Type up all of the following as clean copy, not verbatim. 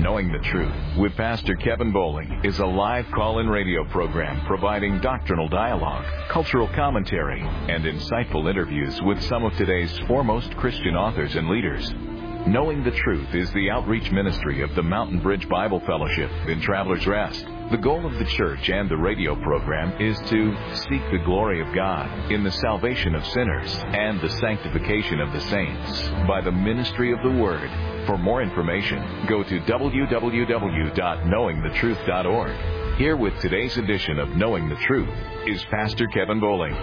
Knowing the Truth with Pastor Kevin Bowling is a live call-in radio program providing doctrinal dialogue, cultural commentary, and insightful interviews with some of today's foremost Christian authors and leaders. Knowing the Truth is the outreach ministry of the Mountain Bridge Bible Fellowship in Travelers Rest. The goal of the church and the radio program is to seek the glory of God in the salvation of sinners and the sanctification of the saints by the ministry of the Word. For more information, go to www.knowingthetruth.org. Here with today's edition of Knowing the Truth is Pastor Kevin Bowling.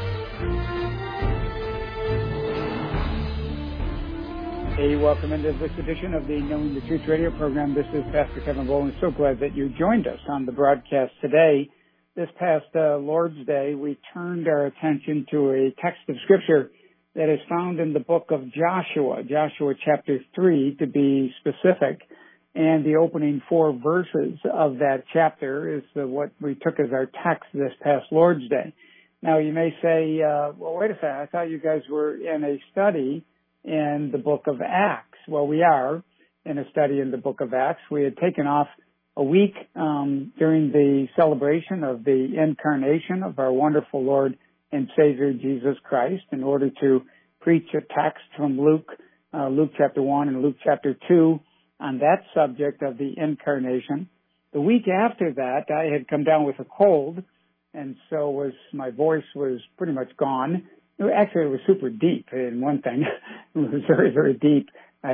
Hey, welcome into this edition of the Knowing the Truth radio program. This is Pastor Kevin Bowling. So glad that you joined us on the broadcast today. This past Lord's Day, we turned our attention to a text of Scripture that is found in the book of Joshua chapter 3 to be specific. And the opening 4 verses of that chapter is what we took as our text this past Lord's Day. Now, you may say, well, wait a second, I thought you guys were in a study in the book of Acts. Well, we are in a study in the book of Acts. We had taken off a week during the celebration of the incarnation of our wonderful Lord and Savior Jesus Christ in order to preach a text from Luke chapter 1 and Luke chapter 2 on that subject of the incarnation. The week after that, I had come down with a cold, and so my voice was pretty much gone. Actually, it was super deep. And one thing, it was very, very deep.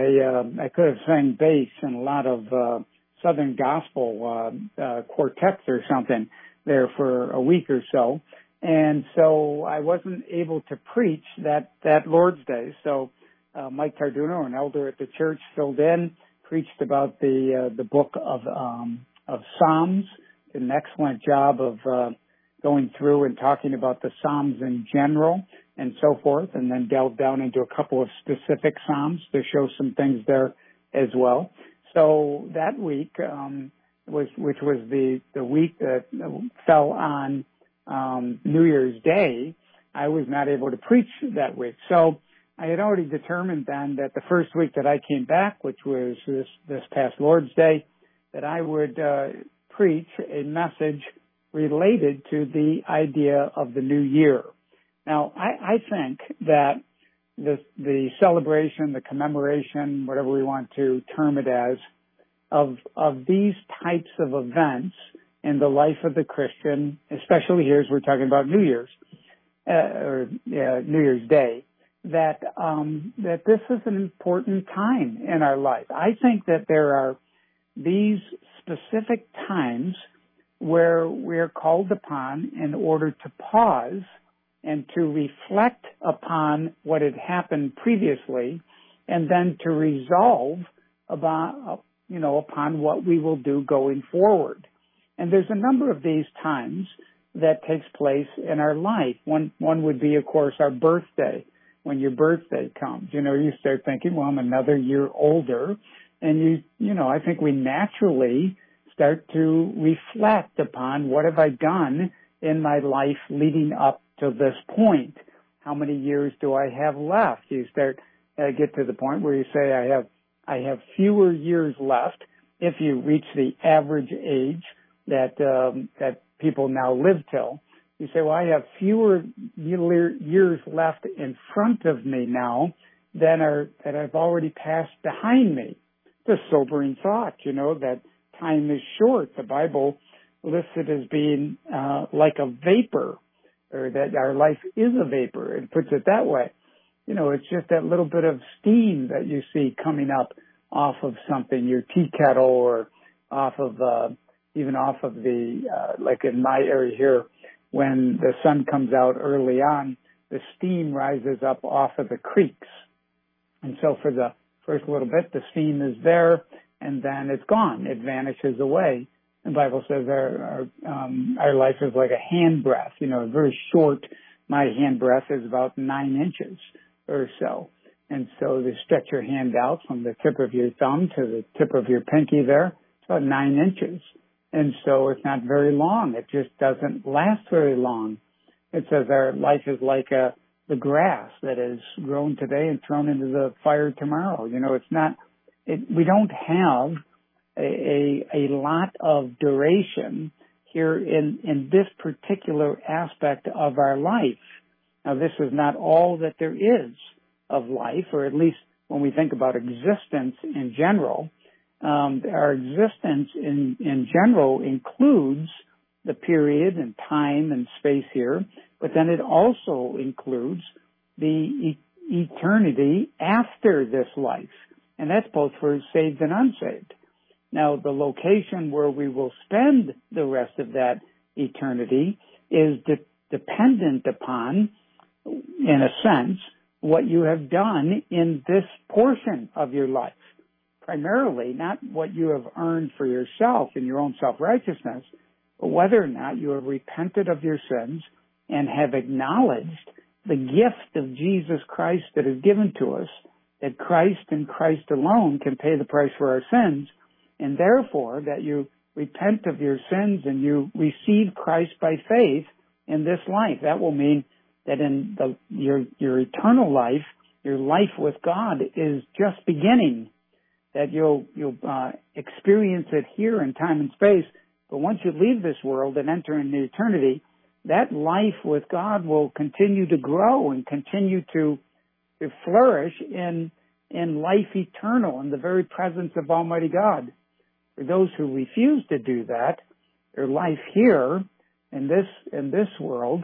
I could have sang bass in a lot of Southern gospel quartets or something there for a week or so. And so I wasn't able to preach that Lord's Day. So Mike Tarduno, an elder at the church, filled in, preached about the book of Psalms. Did an excellent job of going through and talking about the Psalms in general and so forth, and then delved down into a couple of specific Psalms to show some things there as well. So that week, which was the week that fell on New Year's Day, I was not able to preach that week. So I had already determined then that the first week that I came back, which was this past Lord's Day, that I would preach a message related to the idea of the new year. Now, I think that the celebration, the commemoration, whatever we want to term it as, of these types of events in the life of the Christian, especially here as we're talking about New Year's, New Year's Day, that this is an important time in our life. I think that there are these specific times where we're called upon in order to pause and to reflect upon what had happened previously, and then to resolve upon what we will do going forward. And there's a number of these times that takes place in our life. One would be, of course, our birthday. When your birthday comes, you start thinking, well, I'm another year older, and I think we naturally start to reflect upon what have I done in my life leading up to this point. How many years do I have left? You start get to the point where you say I have fewer years left. If you reach the average age that people now live till, you say, well, I have fewer years left in front of me now that I've already passed behind me. It's a sobering thought, that time is short. The Bible lists it as being like a vapor, or that our life is a vapor. It puts it that way. It's just that little bit of steam that you see coming up off of something, your tea kettle, or even off of the, like in my area here, when the sun comes out early on, the steam rises up off of the creeks. And so for the first little bit, the steam is there, and then it's gone. It vanishes away. The Bible says our life is like a handbreadth, very short. My handbreadth is about 9 inches or so. And so to stretch your hand out from the tip of your thumb to the tip of your pinky there, it's about 9 inches. And so it's not very long. It just doesn't last very long. It says our life is like the grass that is grown today and thrown into the fire tomorrow. It's not, we don't have a lot of duration here in this particular aspect of our life. Now, this is not all that there is of life, or at least when we think about existence in general. Our existence in general includes the period and time and space here, but then it also includes the eternity after this life, and that's both for saved and unsaved. Now, the location where we will spend the rest of that eternity is dependent upon, in a sense, what you have done in this portion of your life. Primarily, not what you have earned for yourself in your own self-righteousness, but whether or not you have repented of your sins and have acknowledged the gift of Jesus Christ that is given to us, that Christ and Christ alone can pay the price for our sins, and therefore that you repent of your sins and you receive Christ by faith in this life. That will mean that in your eternal life, your life with God is just beginning, that you'll experience it here in time and space. But once you leave this world and enter into eternity, that life with God will continue to grow and continue to flourish in life eternal, in the very presence of Almighty God. For those who refuse to do that, their life here in this world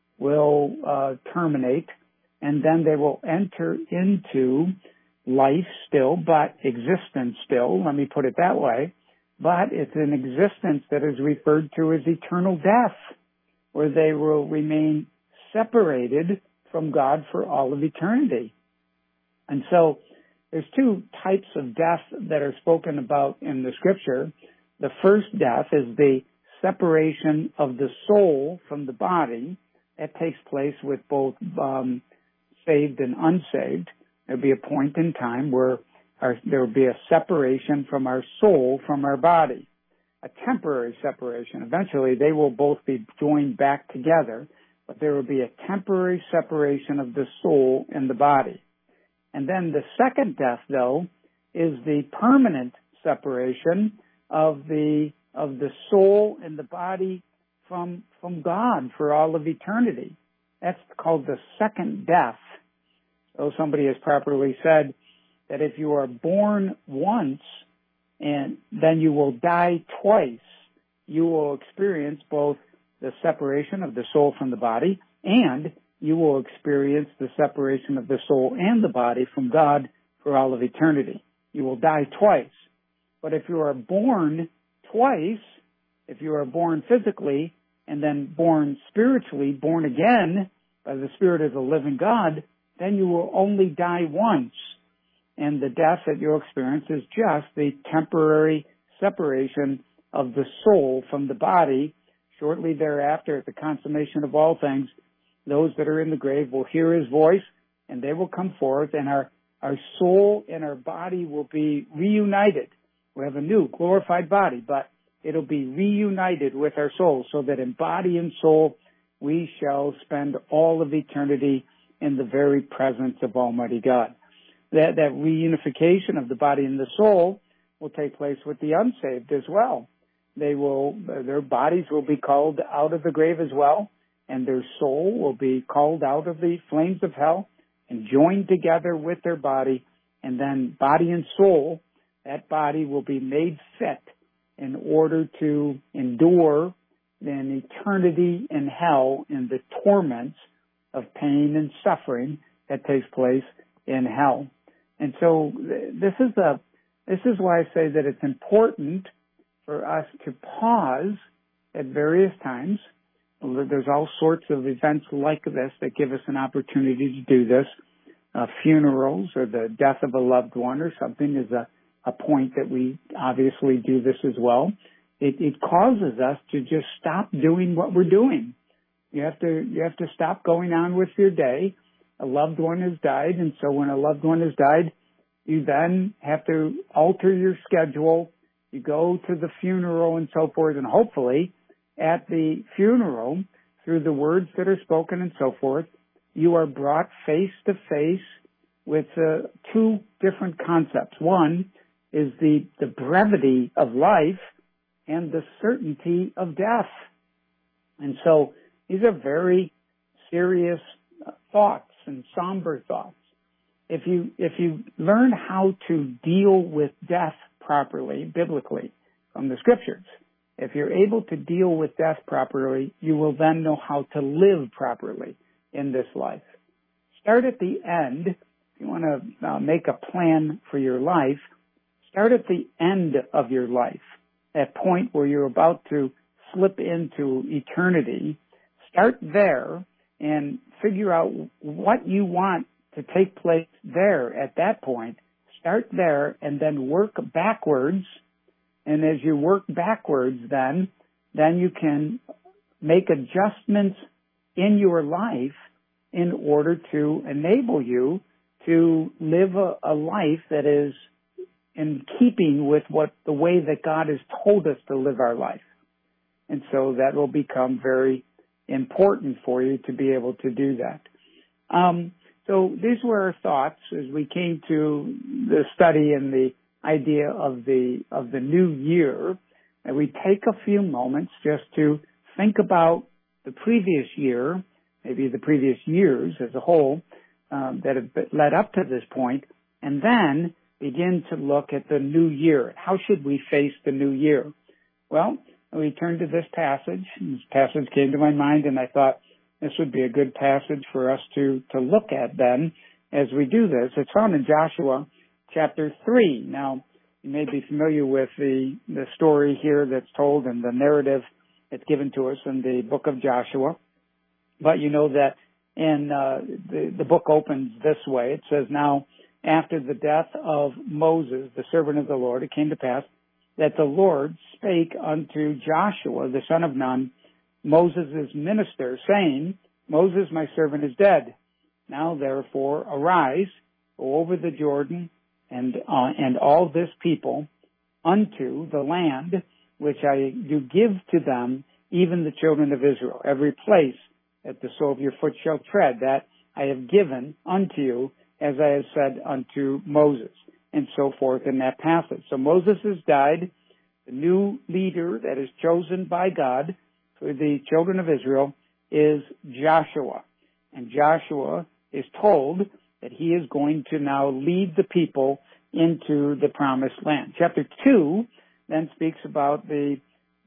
will terminate, and then they will enter into life still, but existence still, let me put it that way, but it's an existence that is referred to as eternal death, where they will remain separated from God for all of eternity. And so there's two types of death that are spoken about in the Scripture. The first death is the separation of the soul from the body. That takes place with both saved and unsaved. There'll be a point in time where there will be a separation from our soul from our body, a temporary separation. Eventually, they will both be joined back together, but there will be a temporary separation of the soul and the body. And then the second death, though, is the permanent separation of the soul and the body from God for all of eternity. That's called the second death. So somebody has properly said that if you are born once and then you will die twice, you will experience both the separation of the soul from the body, and you will experience the separation of the soul and the body from God for all of eternity. You will die twice. But if you are born twice, if you are born physically and then born spiritually, born again by the Spirit of the living God, then you will only die once. And the death that you'll experience is just the temporary separation of the soul from the body. Shortly thereafter, at the consummation of all things, those that are in the grave will hear His voice, and they will come forth, and our soul and our body will be reunited. We'll have a new glorified body, but it'll be reunited with our soul, so that in body and soul we shall spend all of eternity in the very presence of Almighty God. That reunification of the body and the soul will take place with the unsaved as well. Their bodies will be called out of the grave as well, and their soul will be called out of the flames of hell and joined together with their body, and then body and soul, that body will be made fit in order to endure an eternity in hell in the torments of pain and suffering that takes place in hell. And so this is why I say that it's important for us to pause at various times. There's all sorts of events like this that give us an opportunity to do this. Funerals or the death of a loved one or something is a point that we obviously do this as well. It causes us to just stop doing what we're doing. You have to stop going on with your day. A loved one has died, and so when a loved one has died, you then have to alter your schedule. You go to the funeral and so forth, and hopefully at the funeral, through the words that are spoken and so forth, you are brought face to face with two different concepts. One is the brevity of life and the certainty of death. And so these are very serious thoughts and somber thoughts. If you learn how to deal with death properly, biblically, from the scriptures, if you're able to deal with death properly, you will then know how to live properly in this life. Start at the end. If you want to make a plan for your life, start at the end of your life, that point where you're about to slip into eternity. Start there and figure out what you want to take place there at that point. Start there and then work backwards. And as you work backwards, then you can make adjustments in your life in order to enable you to live a life that is in keeping with the way that God has told us to live our life. And so that will become very important for you to be able to do that. So these were our thoughts as we came to the study and the idea of the new year. And we take a few moments just to think about the previous year, maybe the previous years as a whole, that have led up to this point, and then begin to look at the new year. How should we face the new year? Well, we turned to this passage. This passage came to my mind, and I thought this would be a good passage for us to look at then as we do this. It's found in Joshua chapter 3. Now, you may be familiar with the story here that's told and the narrative that's given to us in the book of Joshua. But you know that in the book opens this way. It says, "Now, after the death of Moses, the servant of the Lord, it came to pass that the Lord spake unto Joshua, the son of Nun, Moses' minister, saying, Moses, my servant, is dead. Now, therefore, arise, go over the Jordan, and all this people unto the land which I do give to them, even the children of Israel. Every place that the sole of your foot shall tread, that I have given unto you, as I have said unto Moses," and so forth in that passage. So Moses has died. The new leader that is chosen by God for the children of Israel is Joshua. And Joshua is told that he is going to now lead the people into the promised land. Chapter 2 then speaks about the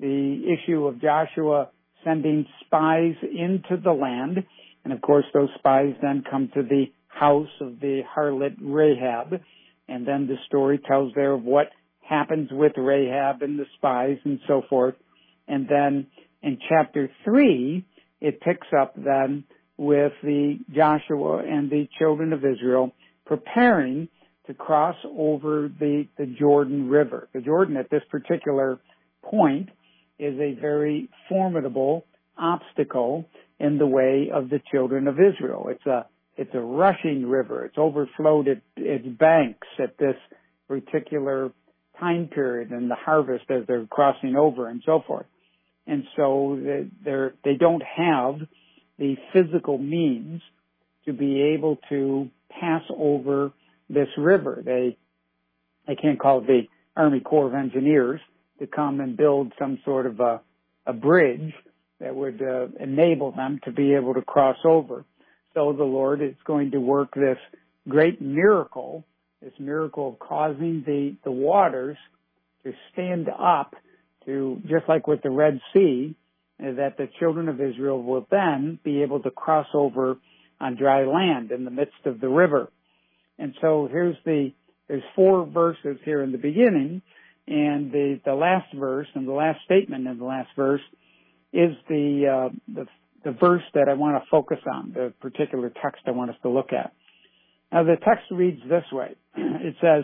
issue of Joshua sending spies into the land. And of course, those spies then come to the house of the harlot Rahab. And then the story tells there of what happens with Rahab and the spies and so forth. And then in chapter 3, it picks up then with the Joshua and the children of Israel preparing to cross over the Jordan River. The Jordan at this particular point is a very formidable obstacle in the way of the children of Israel. It's a rushing river. It's overflowed its banks at this particular time period in the harvest as they're crossing over and so forth. And so they don't have the physical means to be able to pass over this river. They can't call the Army Corps of Engineers to come and build some sort of a bridge that would enable them to be able to cross over. So the Lord is going to work this great miracle, this miracle of causing the waters to stand up to, just like with the Red Sea, that the children of Israel will then be able to cross over on dry land in the midst of the river. And so there's 4 verses here in the beginning, and the last verse and the last statement in the last verse is the verse that I want to focus on, the particular text I want us to look at. Now the text reads this way. It says,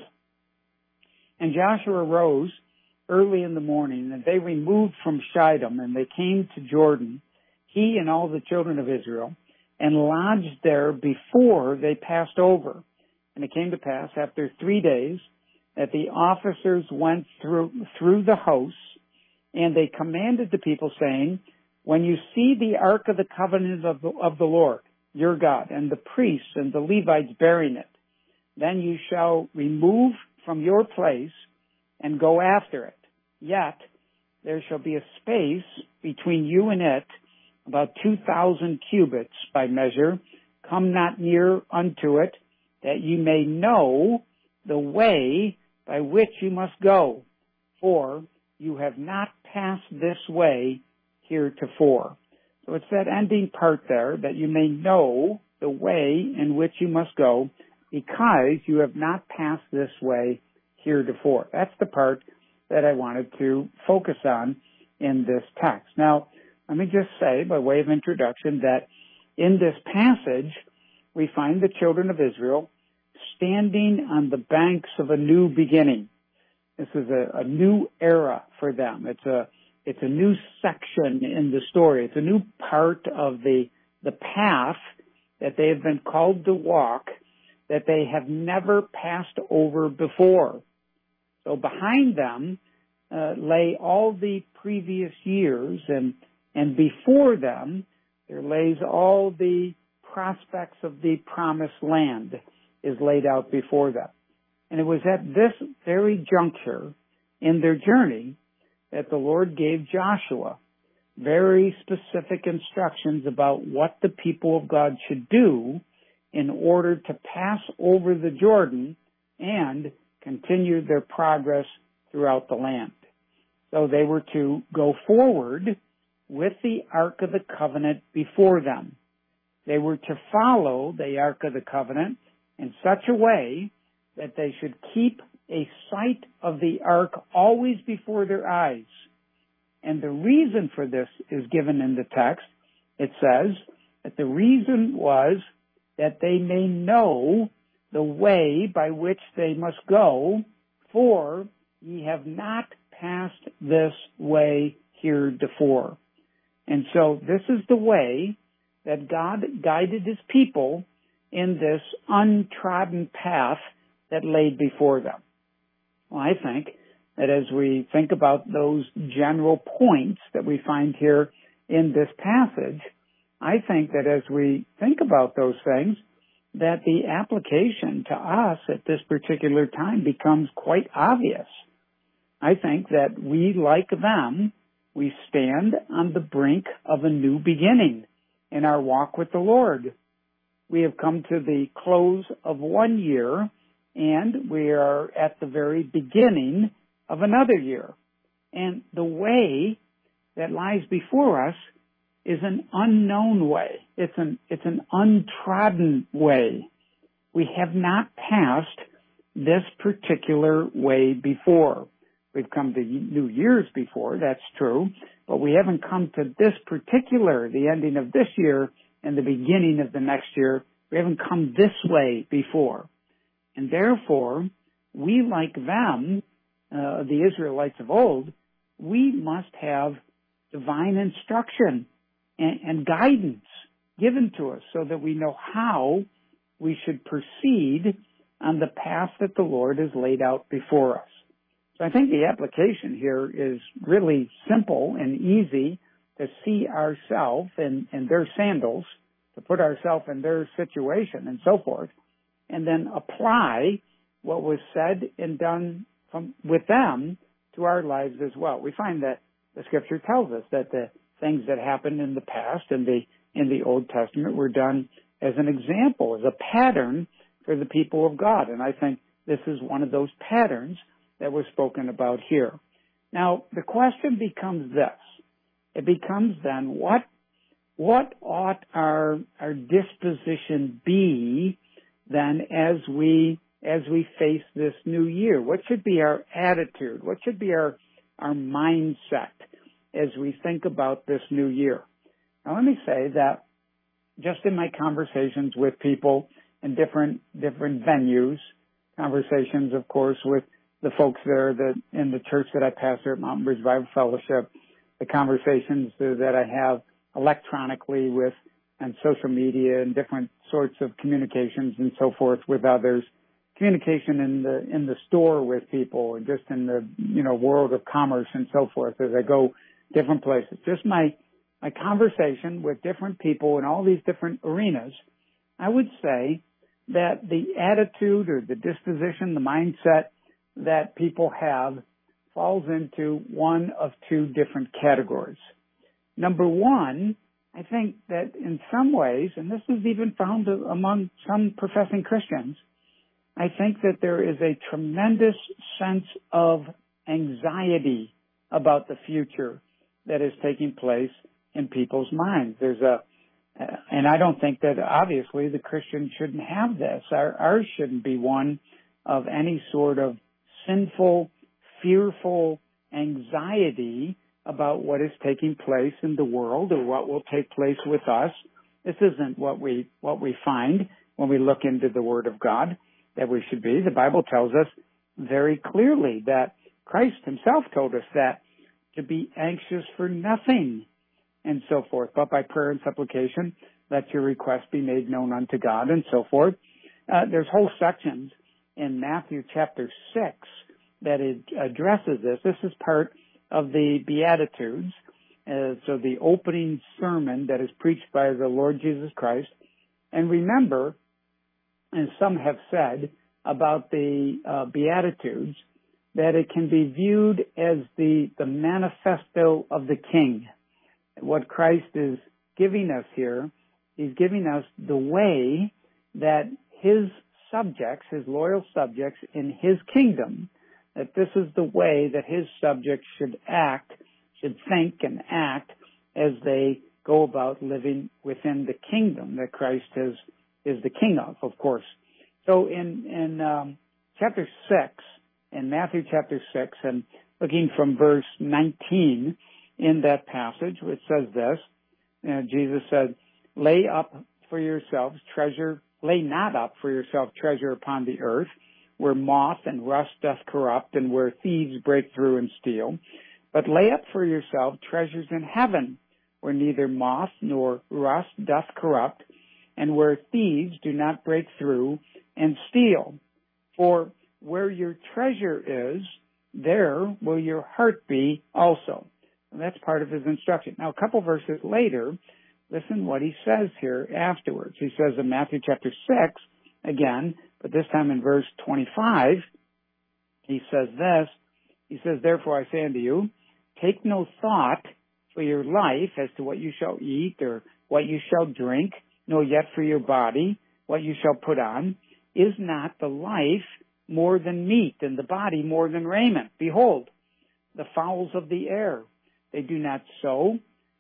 "And Joshua rose early in the morning, and they removed from Shittim, and they came to Jordan, he and all the children of Israel, and lodged there before they passed over. And it came to pass after 3 days that the officers went through the house, and they commanded the people, saying, When you see the ark of the covenant of the Lord, your God, and the priests and the Levites bearing it, then you shall remove from your place and go after it. Yet there shall be a space between you and it, about 2,000 cubits by measure. Come not near unto it, that you may know the way by which you must go, for you have not passed this way heretofore. So it's that ending part there, that you may know the way in which you must go, because you have not passed this way heretofore. That's the part that I wanted to focus on in this text. Now, let me just say, by way of introduction, that in this passage, we find the children of Israel standing on the banks of a new beginning. This is a new era for them. It's a new section in the story. It's a new part of the path that they have been called to walk that they have never passed over before. So behind them lay all the previous years, and before them there lays all the prospects of the promised land is laid out before them. And it was at this very juncture in their journey that the Lord gave Joshua very specific instructions about what the people of God should do in order to pass over the Jordan and continue their progress throughout the land. So they were to go forward with the Ark of the Covenant before them. They were to follow the Ark of the Covenant in such a way that they should keep a sight of the Ark always before their eyes. And the reason for this is given in the text. It says that the reason was that they may know the way by which they must go, for ye have not passed this way heretofore. And so this is the way that God guided his people in this untrodden path that laid before them. Well, I think that as we think about those general points that we find here in this passage, I think that as we think about those things, that the application to us at this particular time becomes quite obvious. I think that we, like them, we stand on the brink of a new beginning in our walk with the Lord. We have come to the close of one year, and we are at the very beginning of another year. And the way that lies before us is an unknown way. It's an untrodden way. We have not passed this particular way before. We've come to new years before, that's true, but we haven't come to this particular, the ending of this year and the beginning of the next year. We haven't come this way before. And therefore, we, like them, the Israelites of old, we must have divine instruction and guidance given to us so that we know how we should proceed on the path that the Lord has laid out before us. So I think the application here is really simple and easy to see ourselves in their sandals, to put ourselves in their situation and so forth, and then apply what was said and done with them to our lives as well. We find that the Scripture tells us that the things that happened in the past in the Old Testament were done as an example, as a pattern for the people of God. And I think this is one of those patterns that was spoken about here. Now, the question becomes this. It becomes then, what ought our disposition be then as we face this new year? What should be our attitude? What should be our mindset as we think about this new year? Now, let me say that just in my conversations with people in different venues, conversations, of course, with the folks there in the church that I pastor at Mountain Bridge Bible Fellowship, the conversations that I have electronically with and social media and different sorts of communications and so forth with others, communication in the store with people and just in the world of commerce and so forth as I go different places. Just my conversation with different people in all these different arenas, I would say that the attitude or the disposition, the mindset that people have falls into one of two different categories. Number one, I think that in some ways, and this is even found among some professing Christians, I think that there is a tremendous sense of anxiety about the future that is taking place in people's minds. And I don't think that obviously the Christian shouldn't have this. Ours shouldn't be one of any sort of sinful, fearful anxiety about what is taking place in the world or what will take place with us. This isn't what we find when we look into the Word of God that we should be. The Bible tells us very clearly that Christ himself told us that to be anxious for nothing and so forth, but by prayer and supplication, let your request be made known unto God and so forth. There's whole sections in Matthew chapter 6 that it addresses this. This is part of the Beatitudes, so the opening sermon that is preached by the Lord Jesus Christ. And remember, and some have said about the Beatitudes, that it can be viewed as the manifesto of the King. What Christ is giving us here, he's giving us the way that his subjects, his loyal subjects in his kingdom, that this is the way that his subjects should act, should think and act as they go about living within the kingdom that Christ is the king of course. So in chapter 6, in Matthew chapter 6, and looking from verse 19 in that passage, which says this, Jesus said, lay not up for yourselves treasure upon the earth, where moth and rust doth corrupt, and where thieves break through and steal. But lay up for yourself treasures in heaven, where neither moth nor rust doth corrupt, and where thieves do not break through and steal. For where your treasure is, there will your heart be also. And that's part of his instruction. Now, a couple verses later, listen what he says here afterwards. He says in Matthew chapter 6, again, but this time in verse 25, he says this. He says, therefore I say unto you, take no thought for your life as to what you shall eat or what you shall drink, nor yet for your body what you shall put on. Is not the life more than meat, and the body more than raiment? Behold, the fowls of the air, they do not sow,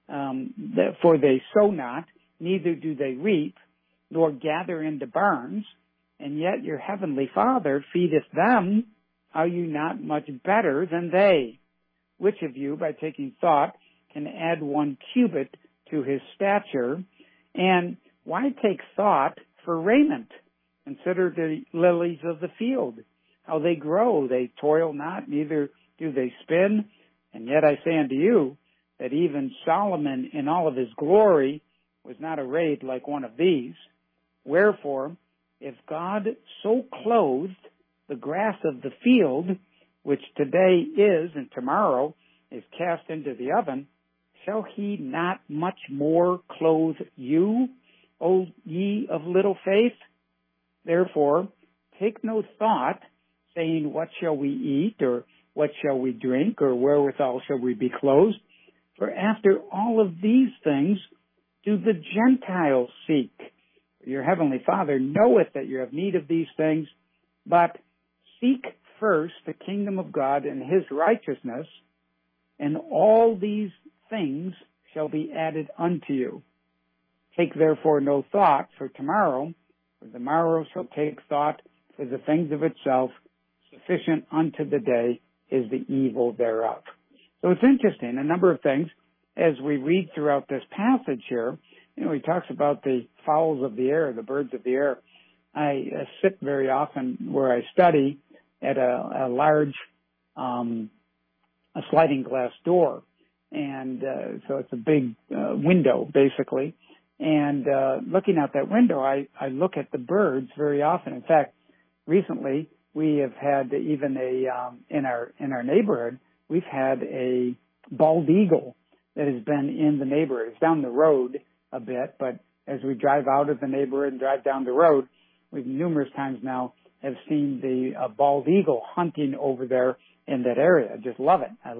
for they sow not, neither do they reap, nor gather into barns, and yet your heavenly Father feedeth them. Are you not much better than they? Which of you, by taking thought, can add 1 cubit to his stature? And why take thought for raiment? Consider the lilies of the field, how they grow. They toil not, neither do they spin. And yet I say unto you that even Solomon in all of his glory was not arrayed like one of these. Wherefore, if God so clothed the grass of the field, which today is and tomorrow is cast into the oven, shall he not much more clothe you, O ye of little faith? Therefore, take no thought, saying, what shall we eat, or what shall we drink, or wherewithal shall we be clothed? For after all of these things do the Gentiles seek. Your heavenly Father knoweth that you have need of these things, but seek first the kingdom of God and his righteousness, and all these things shall be added unto you. Take therefore no thought for tomorrow, for the morrow shall take thought for the things of itself. Sufficient unto the day is the evil thereof. So it's interesting, a number of things, as we read throughout this passage here. He talks about the fowls of the air, the birds of the air. I sit very often where I study at a large a sliding glass door. And so it's a big window, basically. And looking out that window, I look at the birds very often. In fact, recently we have had even in our neighborhood, we've had a bald eagle that has been in the neighborhood. It's down the road a bit, but as we drive out of the neighborhood and drive down the road, we've numerous times now have seen the bald eagle hunting over there in that area. I just love it. I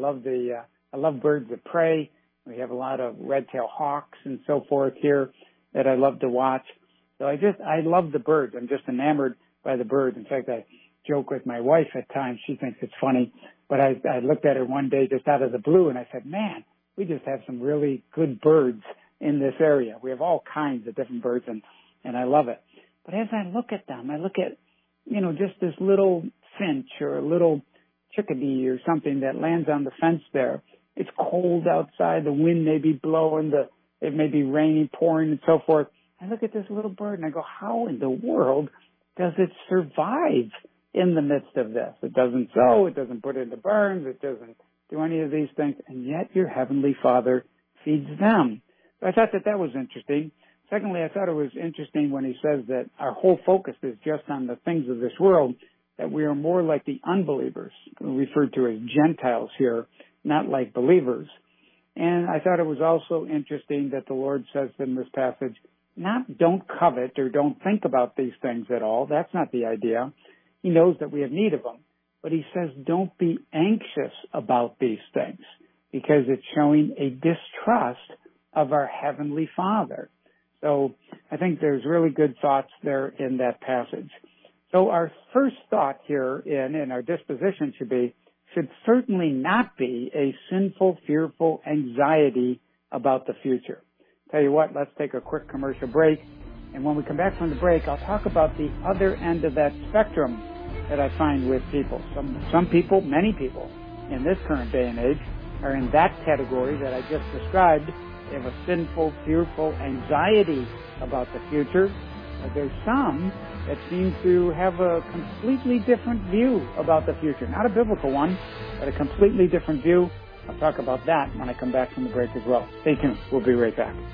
love birds of prey. We have a lot of red-tailed hawks and so forth here that I love to watch. So I love the birds. I'm just enamored by the birds. In fact, I joke with my wife at times. She thinks it's funny. But I looked at her one day just out of the blue and I said, man, we just have some really good birds in this area. We have all kinds of different birds and I love it. But as I look at them, I look at, just this little finch or a little chickadee or something that lands on the fence there. It's cold outside. The wind may be blowing. It may be raining, pouring, and so forth. I look at this little bird and I go, how in the world does it survive in the midst of this? It doesn't sow. It doesn't put it in the barns. It doesn't do any of these things. And yet your Heavenly Father feeds them. So I thought that was interesting. Secondly, I thought it was interesting when he says that our whole focus is just on the things of this world, that we are more like the unbelievers, referred to as Gentiles here, not like believers. And I thought it was also interesting that the Lord says in this passage, not don't covet or don't think about these things at all. That's not the idea. He knows that we have need of them. But he says don't be anxious about these things because it's showing a distrust of our Heavenly Father. So I think there's really good thoughts there in that passage. So our first thought here in our disposition should certainly not be a sinful, fearful anxiety about the future. Tell you what, let's take a quick commercial break. And when we come back from the break, I'll talk about the other end of that spectrum that I find with people. Some people, many people in this current day and age are in that category that I just described. They have a sinful, fearful anxiety about the future. But there's some that seem to have a completely different view about the future. Not a biblical one, but a completely different view. I'll talk about that when I come back from the break as well. Stay tuned. We'll be right back.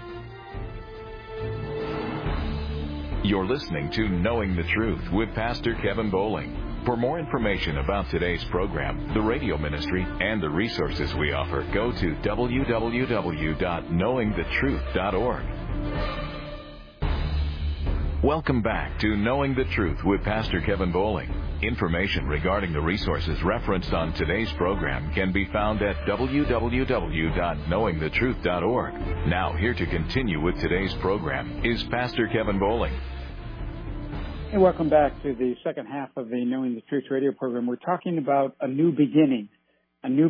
You're listening to Knowing the Truth with Pastor Kevin Bowling. For more information about today's program, the radio ministry, and the resources we offer, go to www.knowingthetruth.org. Welcome back to Knowing the Truth with Pastor Kevin Bowling. Information regarding the resources referenced on today's program can be found at www.knowingthetruth.org. Now, here to continue with today's program is Pastor Kevin Bowling. Hey, welcome back to the second half of the Knowing the Truth radio program. We're talking about a new beginning. And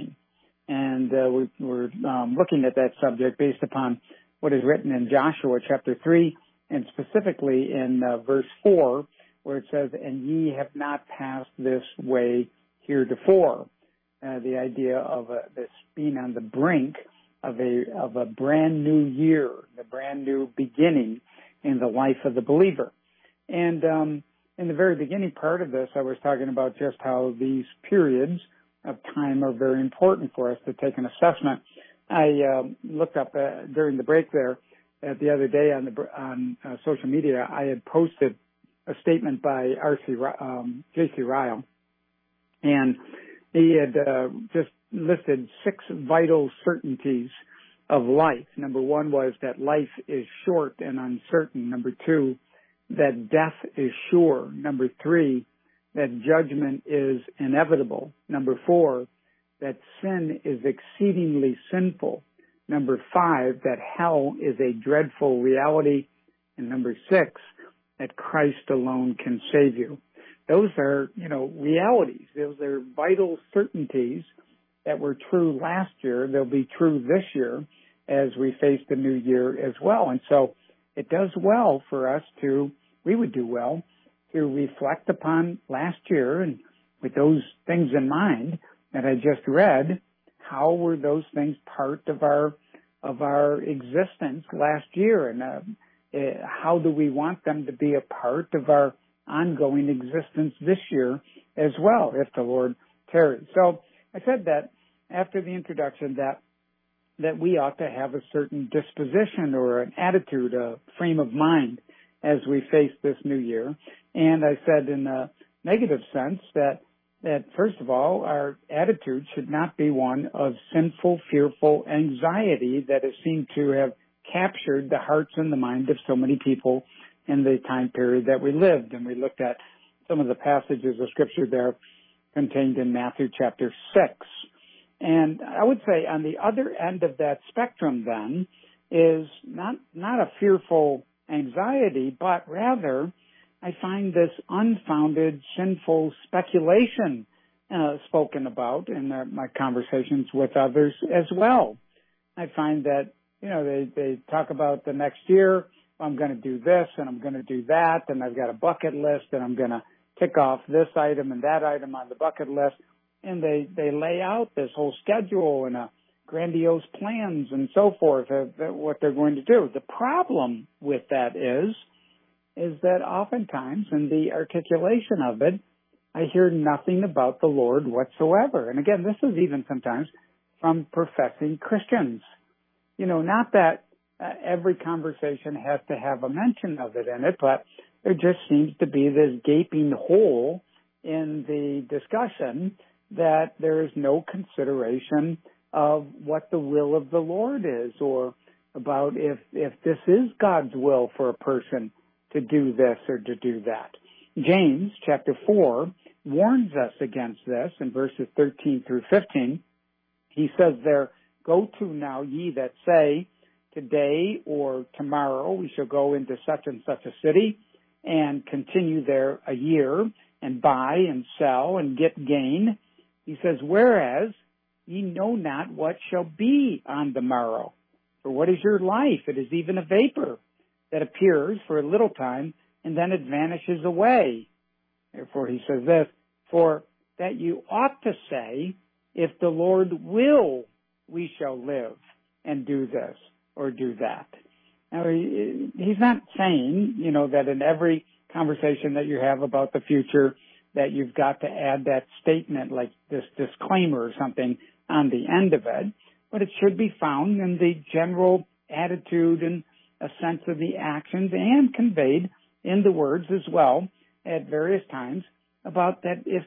we're looking at that subject based upon what is written in Joshua chapter 3, and specifically in verse 4, where it says, and ye have not passed this way heretofore. The idea of this being on the brink of a brand new year, the brand new beginning in the life of the believer. And in the very beginning part of this, I was talking about just how these periods of time are very important for us to take an assessment. I looked up during the break there the other day on social media. I had posted a statement by J.C. Ryle, and he had just listed 6 vital certainties of life. Number 1 was that life is short and uncertain. Number 2, that death is sure. Number 3, that judgment is inevitable. Number 4, that sin is exceedingly sinful. Number 5, that hell is a dreadful reality. And number 6, that Christ alone can save you. Those are, realities. Those are vital certainties that were true last year. They'll be true this year as we face the new year as well. And so it does well for us we would do well to reflect upon last year, and with those things in mind that I just read, how were those things part of our existence last year, and how do we want them to be a part of our ongoing existence this year as well, if the Lord tarries. So I said that after the introduction that we ought to have a certain disposition or an attitude, a frame of mind as we face this new year. And I said in a negative sense that first of all, our attitude should not be one of sinful, fearful anxiety that has seemed to have captured the hearts and the mind of so many people in the time period that we lived. And we looked at some of the passages of Scripture there contained in Matthew chapter 6. And I would say on the other end of that spectrum then is not a fearful anxiety, but rather I find this unfounded, sinful speculation spoken about in my conversations with others as well. I find that, they talk about the next year, I'm going to do this and I'm going to do that, and I've got a bucket list and I'm going to tick off this item and that item on the bucket list. And they lay out this whole schedule and grandiose plans and so forth of what they're going to do. The problem with that is that oftentimes in the articulation of it, I hear nothing about the Lord whatsoever. And again, this is even sometimes from professing Christians. Not that every conversation has to have a mention of it in it, but there just seems to be this gaping hole in the discussion that there is no consideration of what the will of the Lord is, or about if this is God's will for a person to do this or to do that. James chapter 4 warns us against this in verses 13 through 15. He says there, "Go to now ye that say, today or tomorrow we shall go into such and such a city and continue there a year and buy and sell and get gain." He says, "Whereas ye know not what shall be on the morrow. For what is your life? It is even a vapor that appears for a little time and then it vanishes away." Therefore he says this, "For that you ought to say, if the Lord will, we shall live and do this or do that." Now, he's not saying, that in every conversation that you have about the future that you've got to add that statement like this disclaimer or something on the end of it, but it should be found in the general attitude and a sense of the actions and conveyed in the words as well at various times about that if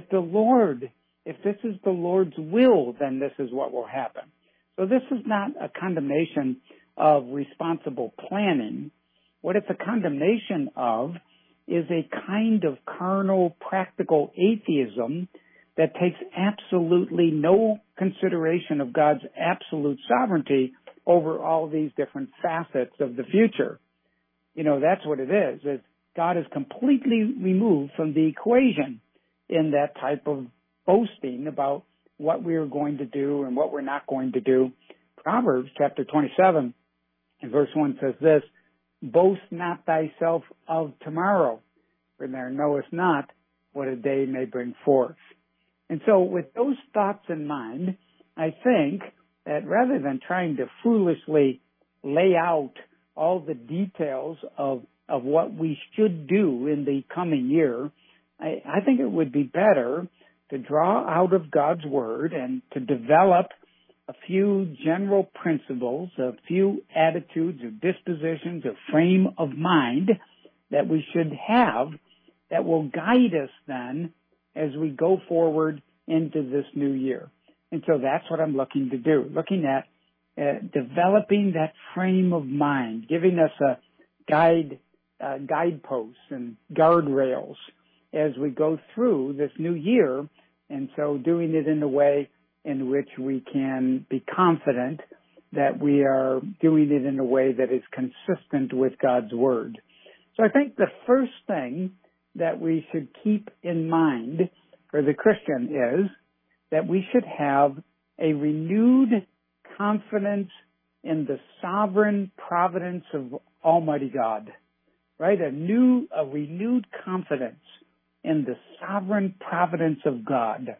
this is the Lord's will, then this is what will happen. So this is not a condemnation of responsible planning. What it's a condemnation of is a kind of carnal, practical atheism that takes absolutely no consideration of God's absolute sovereignty over all these different facets of the future. That's what it is God is completely removed from the equation in that type of boasting about what we are going to do and what we're not going to do. Proverbs chapter 27 and verse 1 says this, "Boast not thyself of tomorrow, for thou knowest not what a day may bring forth." And so with those thoughts in mind, I think that rather than trying to foolishly lay out all the details of what we should do in the coming year, I think it would be better to draw out of God's Word and to develop a few general principles, a few attitudes or dispositions or frame of mind that we should have that will guide us then as we go forward into this new year. And so that's what I'm looking to do, looking at developing that frame of mind, giving us a guideposts and guardrails as we go through this new year, and so doing it in a way in which we can be confident that we are doing it in a way that is consistent with God's Word. So I think the first thing that we should keep in mind for the Christian is that we should have a renewed confidence in the sovereign providence of Almighty God, right? A renewed confidence in the sovereign providence of God.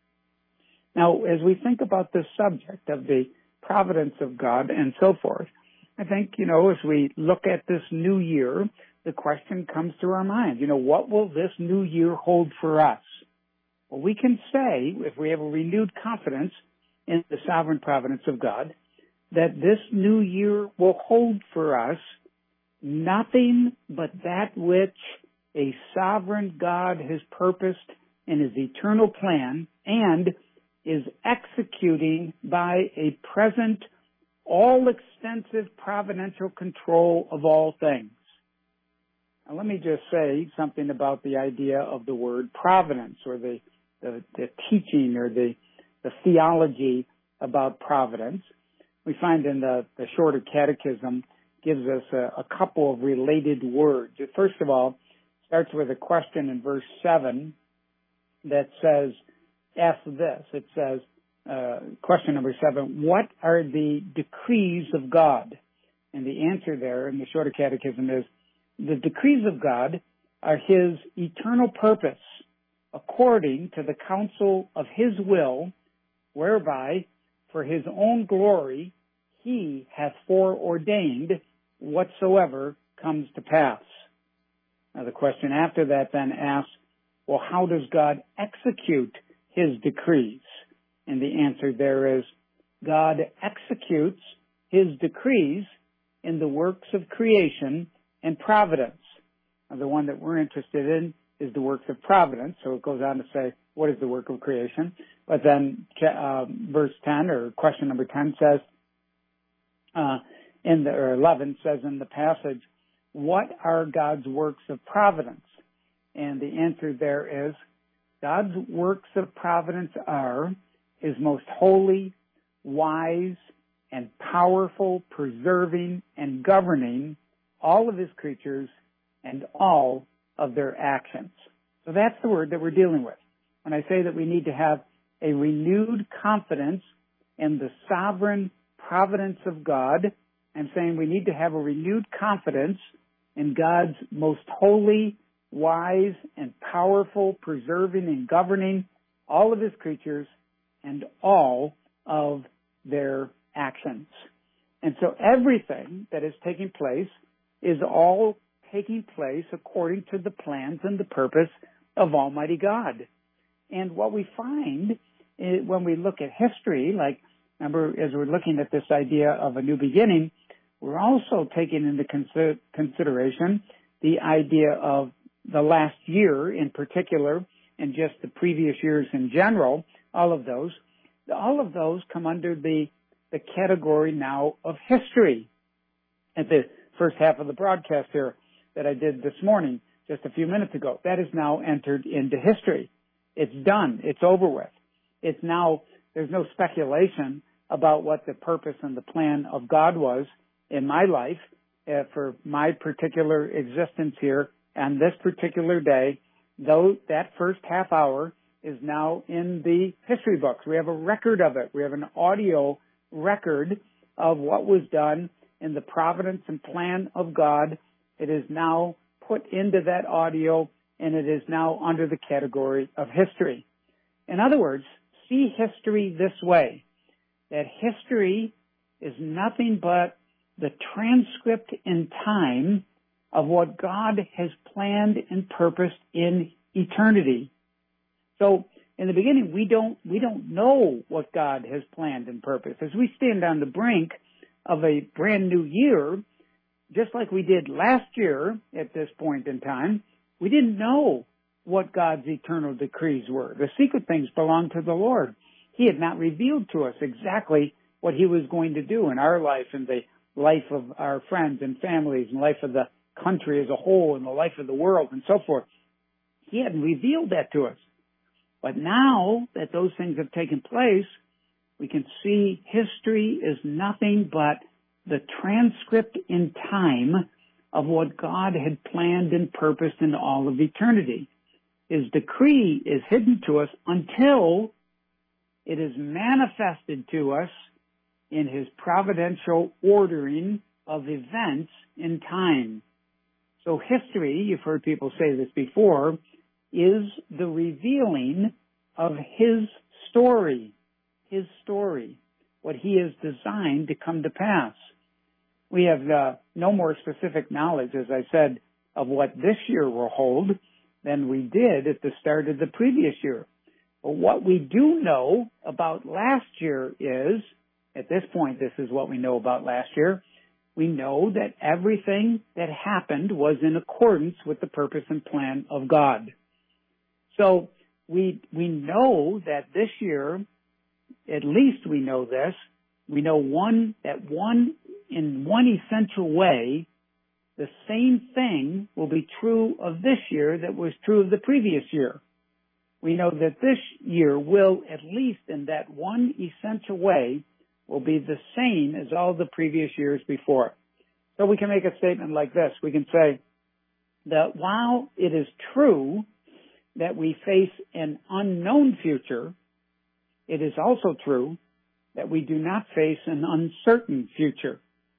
Now, as we think about this subject of the providence of God and so forth, I think, as we look at this new year, the question comes to our mind, what will this new year hold for us? Well, we can say, if we have a renewed confidence in the sovereign providence of God, that this new year will hold for us nothing but that which a sovereign God has purposed in His eternal plan and is executing by a present, all-extensive providential control of all things. Now, let me just say something about the idea of the word providence, or the teaching, or the theology about providence. We find in the Shorter Catechism gives us a couple of related words. It, first of all, starts with a question in verse 7 that says, ask this. It says, question number 7, what are the decrees of God? And the answer there in the Shorter Catechism is, the decrees of God are His eternal purpose, according to the counsel of His will, whereby, for His own glory, He hath foreordained whatsoever comes to pass. Now the question after that then asks, well, how does God execute His decrees? And the answer there is, God executes His decrees in the works of creation and providence. Now, the one that we're interested in is the works of providence. So it goes on to say, what is the work of creation? But then verse 10, or question number 10 says, 11 says in the passage, what are God's works of providence? And the answer there is, God's works of providence are His most holy, wise, and powerful, preserving and governing all of His creatures and all of their actions. So that's the word that we're dealing with. When I say that we need to have a renewed confidence in the sovereign providence of God, I'm saying we need to have a renewed confidence in God's most holy, wise, and powerful, preserving and governing all of His creatures and all of their actions. And so everything that is taking place is all taking place according to the plans and the purpose of Almighty God. And what we find when we look at history, like, remember, as we're looking at this idea of a new beginning, we're also taking into consideration the idea of the last year in particular, and just the previous years in general. All of those come under the category now of history. At the first half of the broadcast here that I did this morning, just a few minutes ago, that is now entered into history. It's done. It's over with. It's now, there's no speculation about what the purpose and the plan of God was in my life for my particular existence here on this particular day. Though that first half hour is now in the history books. We have a record of it. We have an audio record of what was done in the providence and plan of God. It is now put into that audio, and it is now under the category of history. In other words, see history this way, that history is nothing but the transcript in time of what God has planned and purposed in eternity. So in the beginning, we don't know what God has planned and purposed. As we stand on the brink of a brand new year, just like we did last year at this point in time, we didn't know what God's eternal decrees were. The secret things belong to the Lord. He had not revealed to us exactly what He was going to do in our life and the life of our friends and families and life of the country as a whole and the life of the world and so forth. He hadn't revealed that to us. But now that those things have taken place, we can see history is nothing but the transcript in time of what God had planned and purposed in all of eternity. His decree is hidden to us until it is manifested to us in His providential ordering of events in time. So history, you've heard people say this before, is the revealing of His story, what He has designed to come to pass. We have no more specific knowledge, as I said, of what this year will hold than we did at the start of the previous year. But what we do know about last year is, at this point, this is what we know about last year, we know that everything that happened was in accordance with the purpose and plan of God. So we know that this year, at least we know this, we know in one essential way, the same thing will be true of this year that was true of the previous year. We know that this year will, at least in that one essential way, will be the same as all the previous years before. So we can make a statement like this. We can say that while it is true that we face an unknown future, it is also true that we do not face an uncertain future.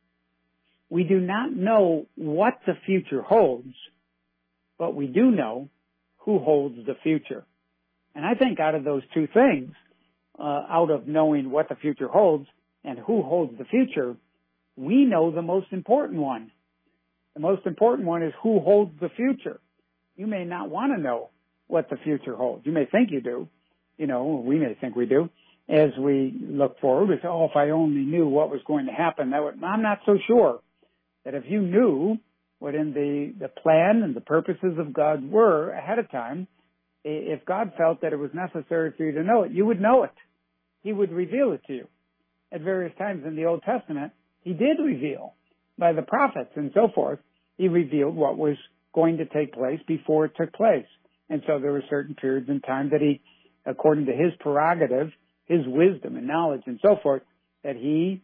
We do not know what the future holds, but we do know who holds the future. And I think out of those two things, out of knowing what the future holds and who holds the future, we know the most important one. The most important one is who holds the future. You may not want to know what the future holds. You may think you do. We may think we do. As we look forward, we say, if I only knew what was going to happen, I'm not so sure that if you knew what in the plan and the purposes of God were ahead of time, if God felt that it was necessary for you to know it, you would know it. He would reveal it to you. At various times in the Old Testament, He did reveal by the prophets and so forth. He revealed what was going to take place before it took place. And so there were certain periods in time that He, according to His prerogative, His wisdom and knowledge and so forth, that He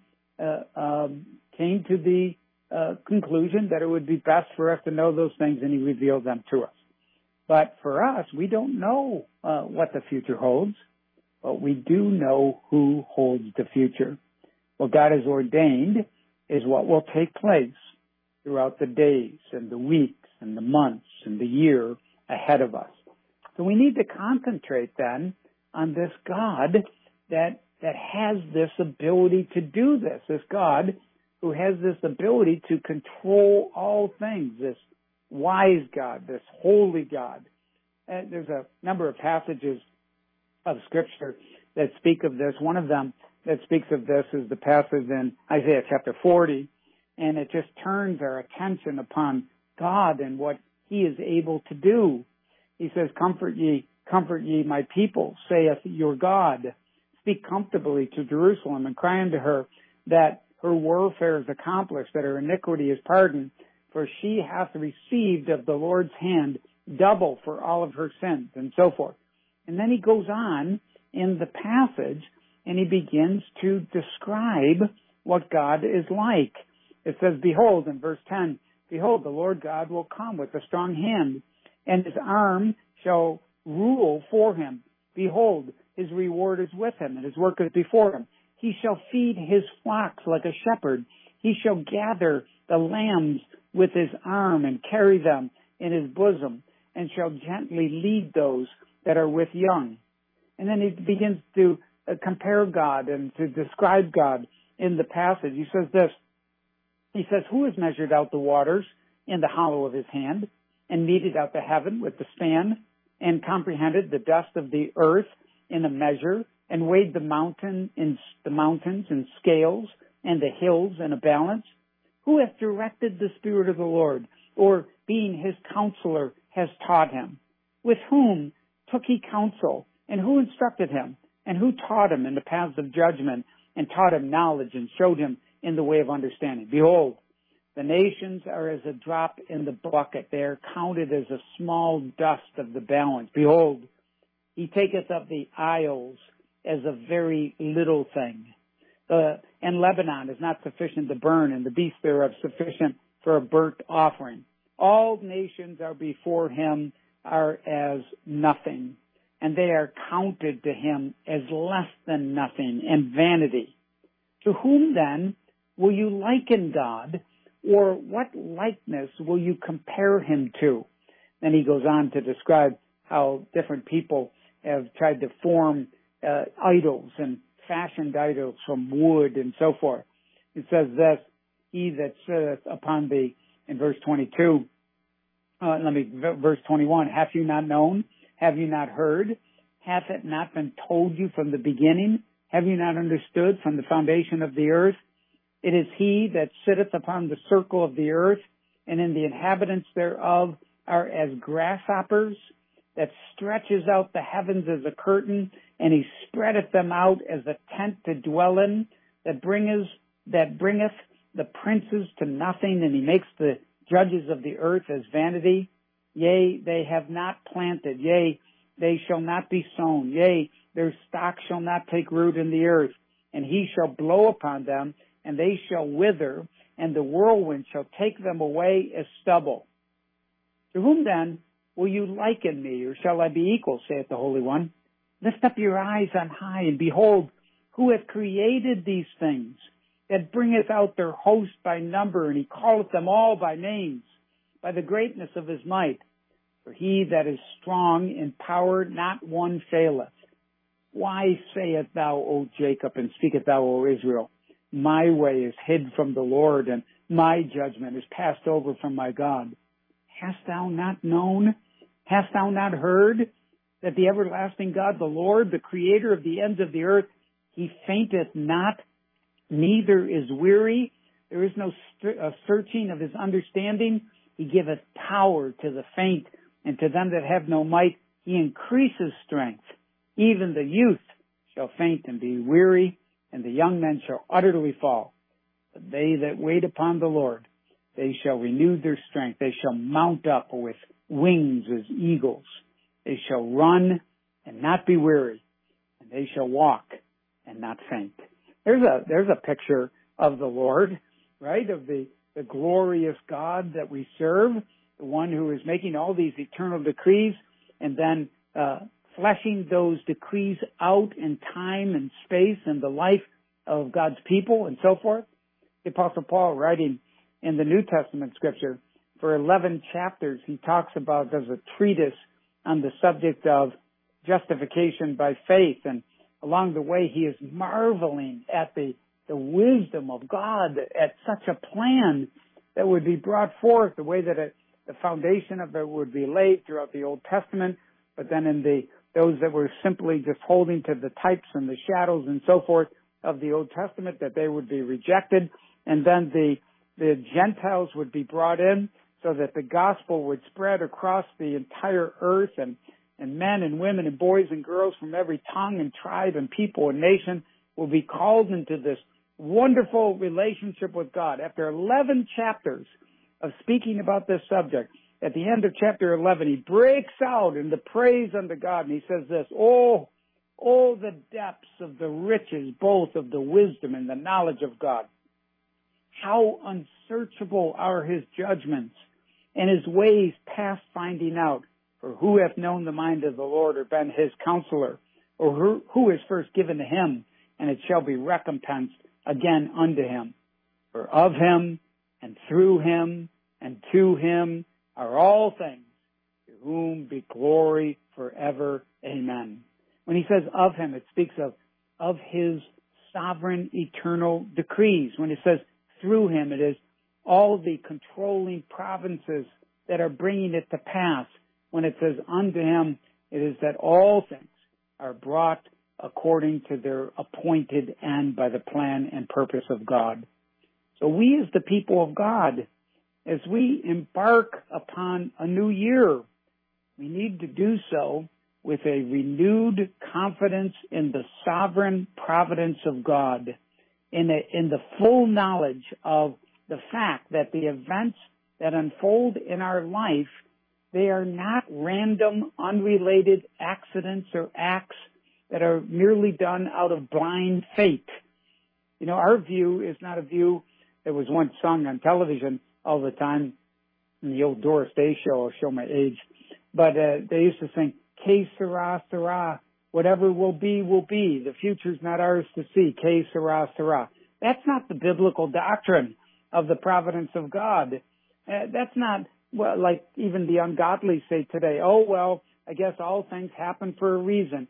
came to the conclusion that it would be best for us to know those things, and He revealed them to us. But for us, we don't know what the future holds, but we do know who holds the future. What God has ordained is what will take place throughout the days and the weeks and the months and the year ahead of us. So we need to concentrate then on this God that has this ability to do this, this God who has this ability to control all things, this wise God, this holy God. And there's a number of passages of Scripture that speak of this. One of them that speaks of this is the passage in Isaiah chapter 40, and it just turns our attention upon God and what He is able to do. He says, comfort ye, my people, saith your God. Speak comfortably to Jerusalem and cry unto her that her warfare is accomplished, that her iniquity is pardoned, for she hath received of the Lord's hand double for all of her sins, and so forth. And then he goes on in the passage and he begins to describe what God is like. It says, behold, in verse 10, behold, the Lord God will come with a strong hand, and His arm shall rule for Him. Behold, His reward is with Him, and His work is before Him. He shall feed His flocks like a shepherd. He shall gather the lambs with His arm and carry them in His bosom, and shall gently lead those that are with young. And then he begins to compare God and to describe God in the passage. He says this. He says, who has measured out the waters in the hollow of His hand, and meted out the heaven with the span, and comprehended the dust of the earth in a measure, and weighed the mountains in scales, and the hills in a balance? Who hath directed the Spirit of the Lord, or being His counselor has taught Him? With whom took He counsel, and who instructed Him? And who taught Him in the paths of judgment, and taught Him knowledge, and showed Him in the way of understanding? Behold, the nations are as a drop in the bucket. They are counted as a small dust of the balance. Behold, He taketh up the isles as a very little thing. And Lebanon is not sufficient to burn, and the beasts thereof sufficient for a burnt offering. All nations are before Him are as nothing, and they are counted to Him as less than nothing and vanity. To whom then will you liken God, or what likeness will you compare Him to? Then he goes on to describe how different people have tried to form idols and fashioned idols from wood and so forth. It says this, he that sitteth upon the, in verse 22, verse 21, hath you not known? Have you not heard? Hath it not been told you from the beginning? Have you not understood from the foundation of the earth? It is He that sitteth upon the circle of the earth, and in the inhabitants thereof are as grasshoppers, that stretches out the heavens as a curtain, and He spreadeth them out as a tent to dwell in, that bringeth the princes to nothing, and He makes the judges of the earth as vanity. Yea, they have not planted. Yea, they shall not be sown. Yea, their stock shall not take root in the earth. And he shall blow upon them, and they shall wither, and the whirlwind shall take them away as stubble. To whom then will you liken me, or shall I be equal, saith the Holy One? Lift up your eyes on high, and behold, who hath created these things, that bringeth out their host by number, and he calleth them all by names, by the greatness of his might. For he that is strong in power, not one faileth. Why sayest thou, O Jacob, and speakest thou, O Israel, my way is hid from the Lord, and my judgment is passed over from my God? Hast thou not known? Hast thou not heard that the everlasting God, the Lord, the creator of the ends of the earth, he fainteth not, neither is weary. There is no searching of his understanding. He giveth power to the faint, and to them that have no might he increases strength. Even the youth shall faint and be weary, and the young men shall utterly fall. But they that wait upon the Lord, they shall renew their strength. They shall mount up with wings as eagles. They shall run and not be weary, and they shall walk and not faint. There's a picture of the Lord, right? Of the glorious God that we serve, the one who is making all these eternal decrees and then fleshing those decrees out in time and space and the life of God's people and so forth. The Apostle Paul, writing in the New Testament scripture, for 11 chapters, he talks about, does a treatise on the subject of justification by faith. And along the way, he is marveling at the wisdom of God, at such a plan that would be brought forth, the way that the foundation of it would be laid throughout the Old Testament, but then in those that were simply just holding to the types and the shadows and so forth of the Old Testament, that they would be rejected, and then the Gentiles would be brought in so that the gospel would spread across the entire earth, and men and women and boys and girls from every tongue and tribe and people and nation will be called into this wonderful relationship with God. After 11 chapters of speaking about this subject, at the end of chapter 11, he breaks out in the praise unto God, and he says this, Oh, the depths of the riches, both of the wisdom and the knowledge of God. How unsearchable are his judgments, and his ways past finding out. For who hath known the mind of the Lord, or been his counselor? Or who is first given to him, and it shall be recompensed again unto him? For of him, and through him, and to him are all things, to whom be glory forever. Amen. When he says of him, it speaks of his sovereign eternal decrees. When it says through him, it is all the controlling provinces that are bringing it to pass. When it says unto him, it is that all things are brought according to their appointed end by the plan and purpose of God. So we as the people of God, as we embark upon a new year, we need to do so with a renewed confidence in the sovereign providence of God, in the full knowledge of the fact that the events that unfold in our life, they are not random, unrelated accidents or acts that are merely done out of blind fate. You know, our view is not a view that was once sung on television all the time in the old Doris Day show. I'll show my age. But they used to sing, Que sera, sera. Whatever will be, will be. The future's not ours to see. Que sera, sera. That's not the biblical doctrine of the providence of God. That's not, well, like even the ungodly say today, oh, well, I guess all things happen for a reason.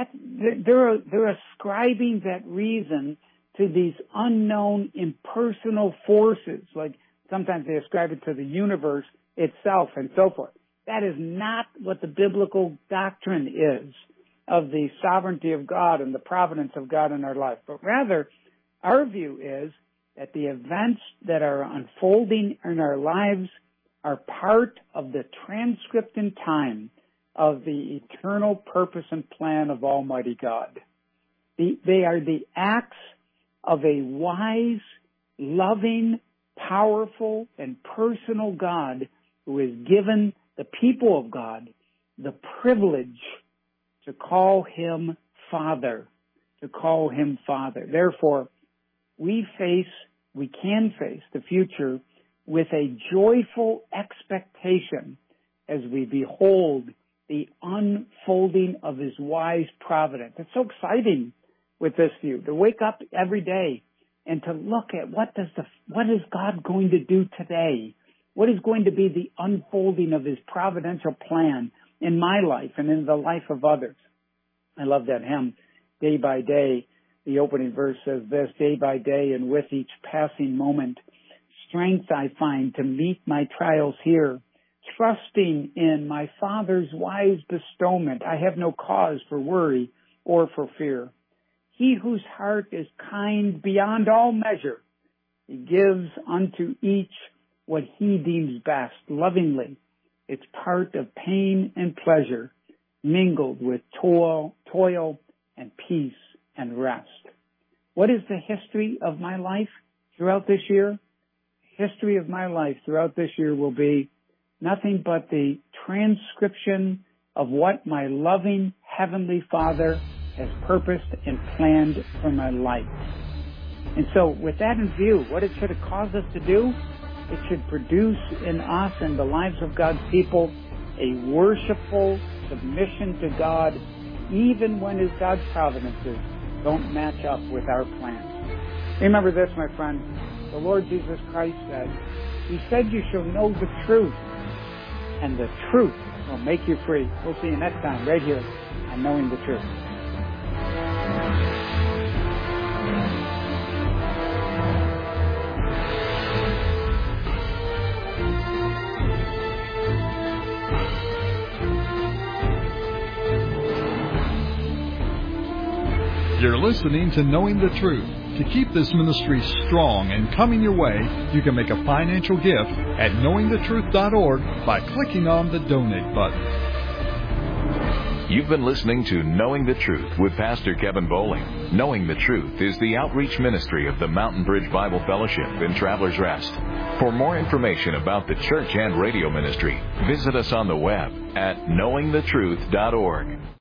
They're ascribing that reason to these unknown impersonal forces. Like sometimes they ascribe it to the universe itself and so forth. That is not what the biblical doctrine is of the sovereignty of God and the providence of God in our life. But rather, our view is that the events that are unfolding in our lives are part of the transcript in time of the eternal purpose and plan of Almighty God. They are the acts of a wise, loving, powerful and personal God who has given the people of God the privilege to call him Father, Therefore, we can face the future with a joyful expectation as we behold the unfolding of his wise providence. It's so exciting with this view to wake up every day and to look at what is God going to do today? What is going to be the unfolding of his providential plan in my life and in the life of others? I love that hymn, Day by Day. The opening verse says this, day by day and with each passing moment, strength I find to meet my trials here. Trusting in my Father's wise bestowment, I have no cause for worry or for fear. He whose heart is kind beyond all measure, he gives unto each what he deems best, lovingly. It's part of pain and pleasure, mingled with toil and peace and rest. What is the history of my life throughout this year? The history of my life throughout this year will be nothing but the transcription of what my loving Heavenly Father has purposed and planned for my life. And so with that in view, what it should cause us to do, it should produce in us and the lives of God's people a worshipful submission to God, even when his God's providences don't match up with our plans. Remember this, my friend. The Lord Jesus Christ said, he said you shall know the truth, and the truth will make you free. We'll see you next time right here on Knowing the Truth. You're listening to Knowing the Truth. To keep this ministry strong and coming your way, you can make a financial gift at knowingthetruth.org by clicking on the Donate button. You've been listening to Knowing the Truth with Pastor Kevin Bowling. Knowing the Truth is the outreach ministry of the Mountain Bridge Bible Fellowship in Travelers Rest. For more information about the church and radio ministry, visit us on the web at knowingthetruth.org.